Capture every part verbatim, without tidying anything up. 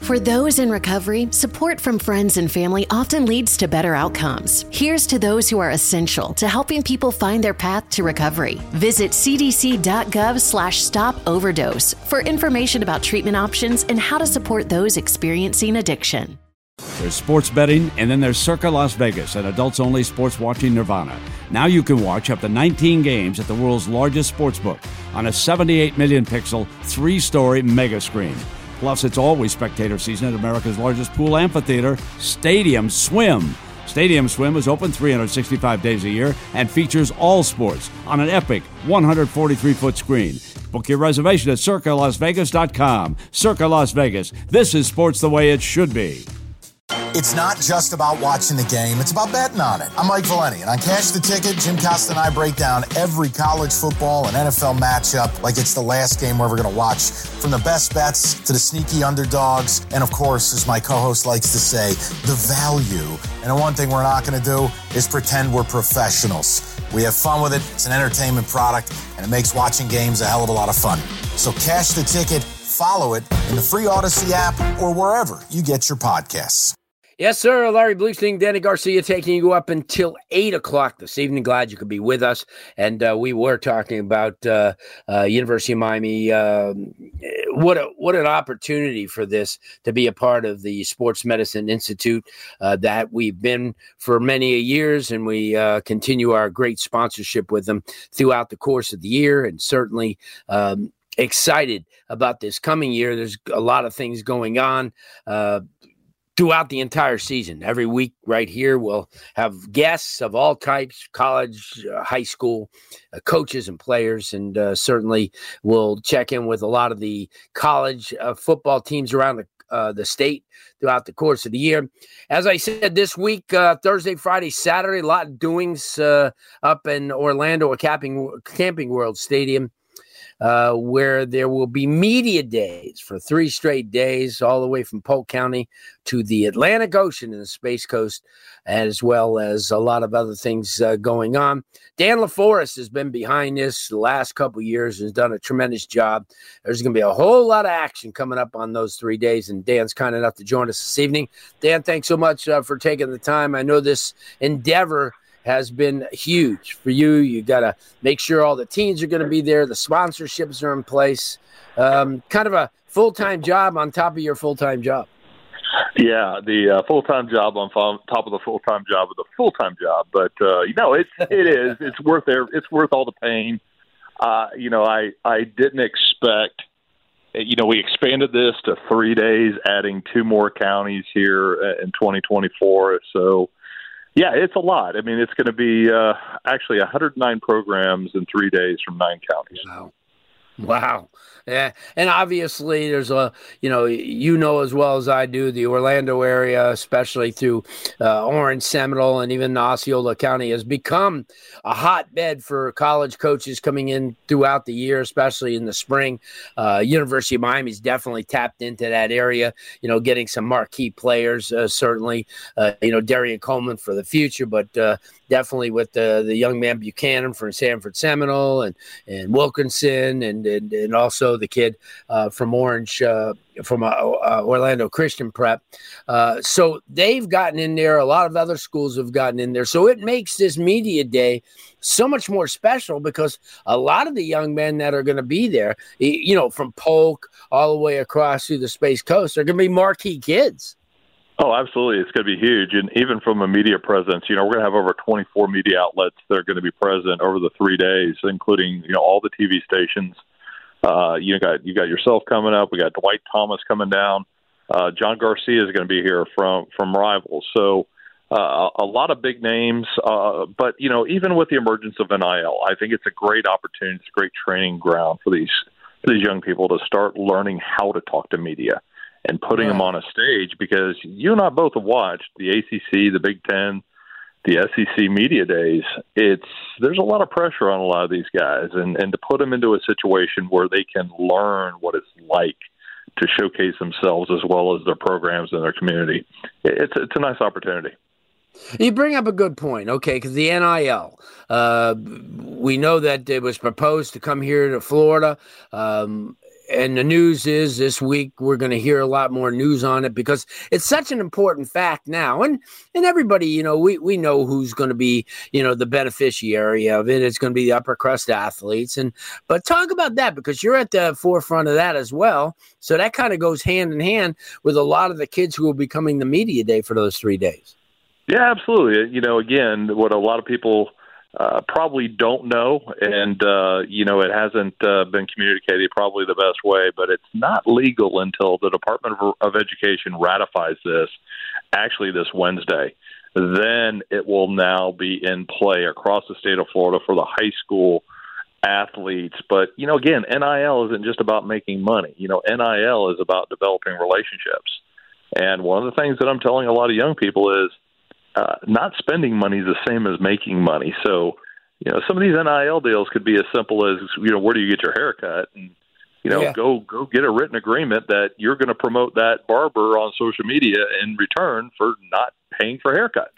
For those in recovery, support from friends and family often leads to better outcomes. Here's to those who are essential to helping people find their path to recovery. Visit cdc.gov slash stop overdose for information about treatment options and how to support those experiencing addiction. There's sports betting, and then there's Circa Las Vegas, an adults-only sports watching nirvana. Now you can watch up to nineteen games at the world's largest sportsbook on a seventy-eight million pixel, three-story mega screen. Plus, it's always spectator season at America's largest pool amphitheater, Stadium Swim. Stadium Swim is open three hundred sixty-five days a year and features all sports on an epic one hundred forty-three foot screen. Book your reservation at circa las vegas dot com. Circa Las Vegas. This is sports the way it should be. It's not just about watching the game, it's about betting on it. I'm Mike Valeni, and on Cash the Ticket, Jim Costa and I break down every college football and N F L matchup like it's the last game we're ever going to watch. From the best bets to the sneaky underdogs, and of course, as my co-host likes to say, the value. And the one thing we're not going to do is pretend we're professionals. We have fun with it, it's an entertainment product, and it makes watching games a hell of a lot of fun. So Cash the Ticket, follow it in the free Odyssey app or wherever you get your podcasts. Yes, sir. Larry Bluestein, Danny Garcia taking you up until eight o'clock this evening. Glad you could be with us. And uh, we were talking about uh, uh, University of Miami. Uh, what a, what an opportunity for this to be a part of the Sports Medicine Institute uh, that we've been for many years, and we uh, continue our great sponsorship with them throughout the course of the year, and certainly um, excited about this coming year. There's a lot of things going on uh, throughout the entire season. Every week right here, we'll have guests of all types, college, uh, high school, uh, coaches and players, and uh, certainly we'll check in with a lot of the college uh, football teams around the, uh, the state throughout the course of the year. As I said, this week, uh, Thursday, Friday, Saturday, a lot of doings uh, up in Orlando at Camping, Camping World Stadium. Uh, where there will be media days for three straight days, all the way from Polk County to the Atlantic Ocean and the Space Coast, as well as a lot of other things uh, going on. Dan LaForest has been behind this the last couple of years and has done a tremendous job. There's going to be a whole lot of action coming up on those three days, and Dan's kind enough to join us this evening. Dan, thanks so much uh, for taking the time. I know this endeavor has been huge for you. You got to make sure all the teams are going to be there. The sponsorships are in place. Um, kind of a full-time job on top of your full-time job. Yeah, the uh, full-time job on top of the full-time job of the full-time job. But, uh, you know, it's, it is. It's worth there. It's worth all the pain. Uh, you know, I, I didn't expect, you know, we expanded this to three days, adding two more counties here in twenty twenty-four. So, yeah, it's a lot. I mean, it's going to be uh, actually one hundred nine programs in three days from nine counties. Wow. Wow. Yeah. And obviously there's a, you know, you know as well as I do, the Orlando area, especially through uh, Orange, Seminole, and even Osceola County, has become a hotbed for college coaches coming in throughout the year, especially in the spring. Uh, University of Miami's definitely tapped into that area, you know, getting some marquee players, uh, certainly, uh, you know, Darian Coleman for the future, but uh, definitely with the, the young man Buchanan from Sanford Seminole and, and Wilkinson and, and, and also the kid uh, from Orange, uh, from uh, uh, Orlando Christian Prep. Uh, so they've gotten in there. A lot of other schools have gotten in there. So it makes this media day so much more special because a lot of the young men that are going to be there, you know, from Polk all the way across through the Space Coast, are going to be marquee kids. Oh, absolutely. It's going to be huge. And even from a media presence, you know, we're going to have over twenty-four media outlets that are going to be present over the three days, including, you know, all the T V stations. Uh, you got you got yourself coming up. We got Dwight Thomas coming down. Uh, John Garcia is going to be here from from Rivals. So uh, a lot of big names. Uh, but you know, even with the emergence of N I L, I think it's a great opportunity. It's a great training ground for these for these young people to start learning how to talk to media and putting right. them on a stage. Because you and I both have watched the A C C, the Big Ten, the S E C media days. It's there's a lot of pressure on a lot of these guys, and, and to put them into a situation where they can learn what it's like to showcase themselves as well as their programs and their community. It's it's a nice opportunity. You bring up a good point, okay, because the N I L, uh, we know that it was proposed to come here to Florida. Um, and the news is this week we're going to hear a lot more news on it because it's such an important fact now. And and everybody, you know, we, we know who's going to be, you know, the beneficiary of it. It's going to be the upper crust athletes. And but talk about that because you're at the forefront of that as well. So that kind of goes hand in hand with a lot of the kids who will be coming to media day for those three days. Yeah, absolutely. You know, again, what a lot of people uh, probably don't know, and, uh, you know, it hasn't uh, been communicated probably the best way, but it's not legal until the Department of, of Education ratifies this actually this Wednesday. Then it will now be in play across the state of Florida for the high school athletes. But, you know, again, N I L isn't just about making money. You know, N I L is about developing relationships. And one of the things that I'm telling a lot of young people is, Uh, not spending money is the same as making money. So, you know, some of these N I L deals could be as simple as, you know, where do you get your haircut? And, you know, yeah. go go get a written agreement that you're going to promote that barber on social media in return for not paying for haircuts.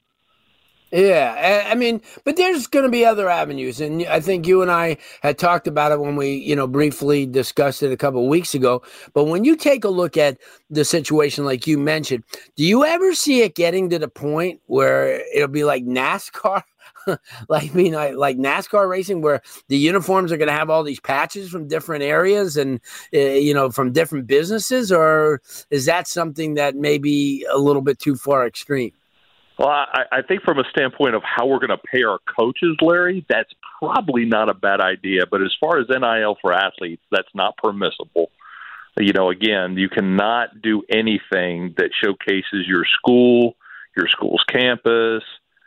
Yeah, I mean, but there's going to be other avenues, and I think you and I had talked about it when we, you know, briefly discussed it a couple of weeks ago. But when you take a look at the situation like you mentioned, do you ever see it getting to the point where it'll be like NASCAR? like I mean, like NASCAR racing, where the uniforms are going to have all these patches from different areas and uh, you know from different businesses, or is that something that may be a little bit too far extreme? Well, I, I think from a standpoint of how we're going to pay our coaches, Larry, that's probably not a bad idea. But as far as N I L for athletes, that's not permissible. You know, again, you cannot do anything that showcases your school, your school's campus.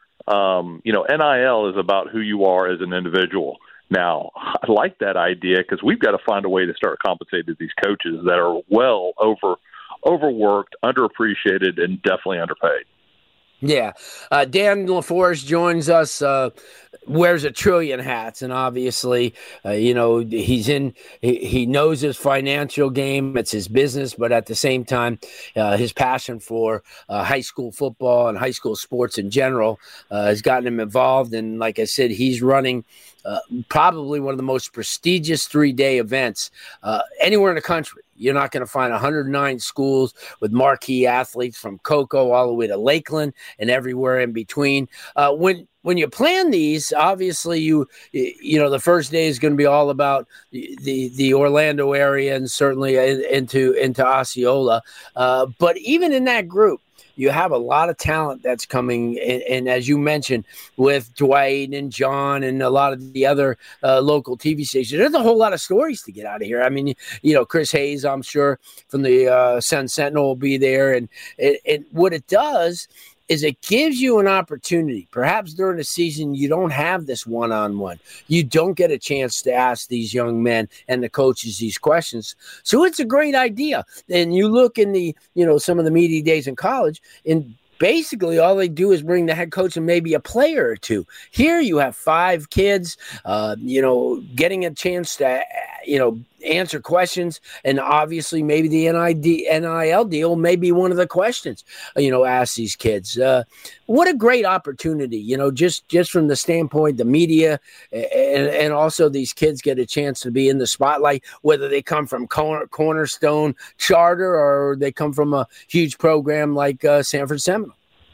Um, you know, N I L is about who you are as an individual. Now, I like that idea because we've got to find a way to start compensating these coaches that are well over overworked, underappreciated, and definitely underpaid. Yeah. Uh, Dan LaForce joins us, uh, wears a trillion hats. And obviously, uh, you know, he's in, he, he knows his financial game. It's his business. But at the same time, uh, his passion for uh, high school football and high school sports in general uh, has gotten him involved. And like I said, he's running uh, probably one of the most prestigious three-day events uh, anywhere in the country. You're not going to find one hundred nine schools with marquee athletes from Cocoa all the way to Lakeland and everywhere in between. Uh, when when you plan these, obviously you you know the first day is going to be all about the the Orlando area and certainly into into Osceola. Uh, but even in that group, you have a lot of talent that's coming, and, and as you mentioned, with Dwight and John and a lot of the other uh, local T V stations, there's a whole lot of stories to get out of here. I mean, you know, Chris Hayes, I'm sure, from the uh, Sun Sentinel will be there, and it, it, what it does is it gives you an opportunity. Perhaps during the season, you don't have this one-on-one. You don't get a chance to ask these young men and the coaches these questions. So it's a great idea. And you look in the, you know, some of the media days in college, and basically all they do is bring the head coach and maybe a player or two. Here you have five kids, uh, you know, getting a chance to, you know, answer questions, and obviously maybe the N I L deal may be one of the questions, you know, ask these kids. Uh, what a great opportunity, you know, just, just from the standpoint, the media and, and also these kids get a chance to be in the spotlight, whether they come from Corner, Cornerstone Charter or they come from a huge program like uh, Sanford Seminole.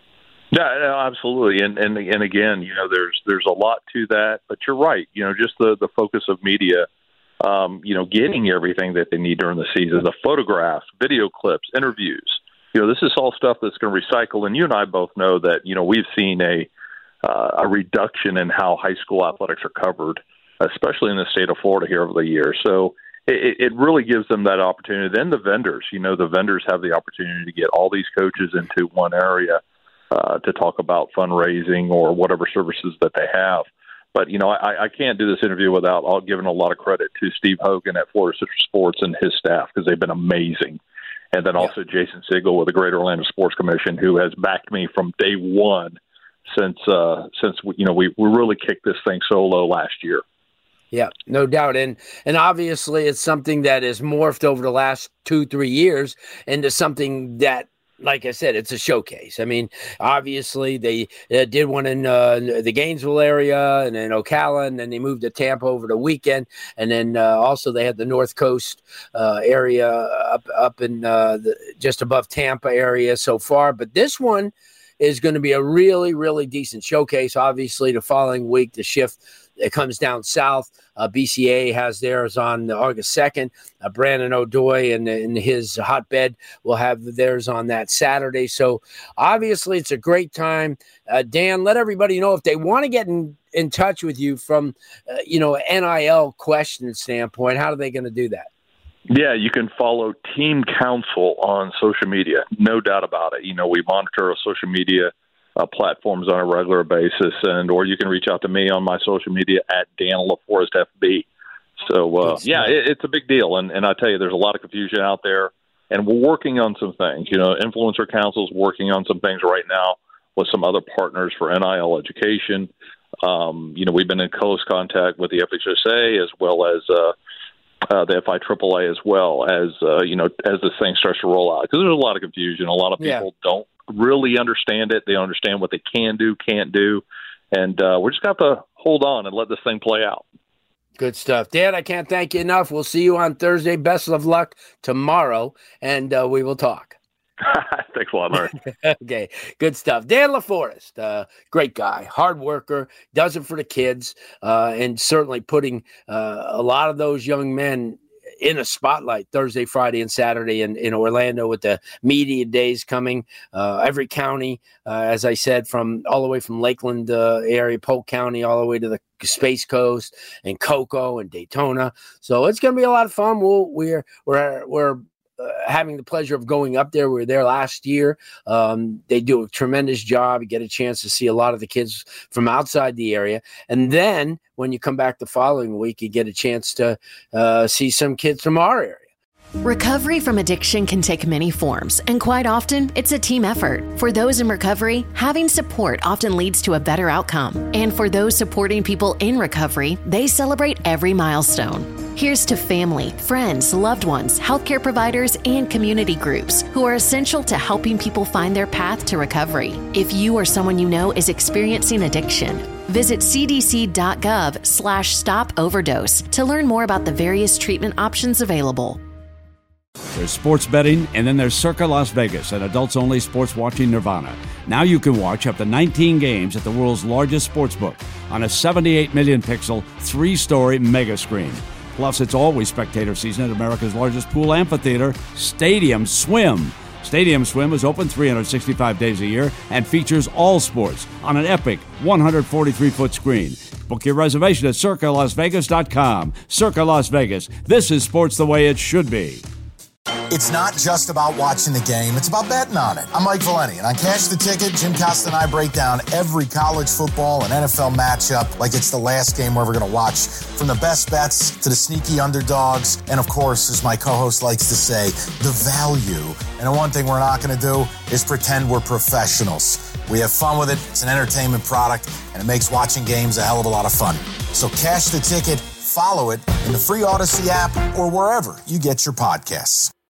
Yeah, no, absolutely. And, and, and again, you know, there's, there's a lot to that, but you're right. You know, just the, the focus of media, Um, you know, getting everything that they need during the season, the photographs, video clips, interviews. You know, this is all stuff that's going to recycle. And you and I both know that, you know, we've seen a uh, a reduction in how high school athletics are covered, especially in the state of Florida here over the years. So it, it really gives them that opportunity. Then the vendors, you know, the vendors have the opportunity to get all these coaches into one area uh, to talk about fundraising or whatever services that they have. But, you know, I, I can't do this interview without all giving a lot of credit to Steve Hogan at Florida Citrus Sports and his staff, because they've been amazing. And then also yeah. Jason Siegel with the Greater Orlando Sports Commission, who has backed me from day one since, uh, since you know, we, we really kicked this thing solo last year. Yeah, no doubt. And and obviously it's something that has morphed over the last two, three years into something that like I said, it's a showcase. I mean, obviously they uh, did one in uh, the Gainesville area and then Ocala, and then they moved to Tampa over the weekend. And then uh, also they had the North Coast uh, area up, up in uh, the, just above Tampa area so far. But this one is going to be a really, really decent showcase. Obviously, the following week, the shift it comes down south. Uh, B C A has theirs on August second. Uh, Brandon O'Doy and, and his hotbed will have theirs on that Saturday. So obviously it's a great time. Uh, Dan, let everybody know if they want to get in, in touch with you from, uh, you know, N I L question standpoint, how are they going to do that? Yeah, you can follow Team Council on social media. No doubt about it. You know, we monitor our social media Uh, platforms on a regular basis, and or you can reach out to me on my social media at Dan LaForest F B. So, uh, yeah, it, it's a big deal, and, and I tell you, there's a lot of confusion out there, and we're working on some things. You know, Influencer Council's working on some things right now with some other partners for N I L education. Um, you know, we've been in close contact with the F H S A as well as uh, uh, the F I triple A as well as, uh, you know, as this thing starts to roll out. Because there's a lot of confusion. A lot of people yeah. don't really understand it. They understand what they can do, can't do, and uh, we're just going to have to hold on and let this thing play out. Good stuff. Dan, I can't thank you enough. We'll see you on Thursday. Best of luck tomorrow, and uh, we will talk. Thanks a lot, Larry. Okay, good stuff. Dan LaForest, uh, great guy, hard worker, does it for the kids, uh, and certainly putting uh, a lot of those young men in a spotlight Thursday, Friday, and Saturday in, in Orlando with the media days coming. Uh, every county, uh, as I said, from all the way from Lakeland uh, area, Polk County, all the way to the Space Coast and Cocoa and Daytona. So it's going to be a lot of fun. We'll, we're we're we're uh, having the pleasure of going up there. We were there last year. Um, they do a tremendous job. You get a chance to see a lot of the kids from outside the area, and then when you come back the following week, you get a chance to uh, see some kids from our area. Recovery from addiction can take many forms, and quite often, it's a team effort. For those in recovery, having support often leads to a better outcome. And for those supporting people in recovery, they celebrate every milestone. Here's to family, friends, loved ones, healthcare providers, and community groups who are essential to helping people find their path to recovery. If you or someone you know is experiencing addiction, visit cdc.gov slash stop overdose to learn more about the various treatment options available. There's sports betting, and then there's Circa Las Vegas, an adults-only sports watching nirvana. Now you can watch up to nineteen games at the world's largest sportsbook on a seventy-eight million pixel, three-story mega screen. Plus, it's always spectator season at America's largest pool amphitheater, Stadium Swim. Stadium Swim is open three hundred sixty-five days a year and features all sports on an epic one hundred forty-three foot screen. Book your reservation at circa las vegas dot com. Circa Las Vegas. This is sports the way it should be. It's not just about watching the game, it's about betting on it. I'm Mike Valeni, and on Cash the Ticket, Jim Costa and I break down every college football and N F L matchup like it's the last game we're ever going to watch, from the best bets to the sneaky underdogs, and of course, as my co-host likes to say, the value. And the one thing we're not going to do is pretend we're professionals. We have fun with it, it's an entertainment product, and it makes watching games a hell of a lot of fun. So Cash the Ticket, follow it in the free Odyssey app or wherever you get your podcasts.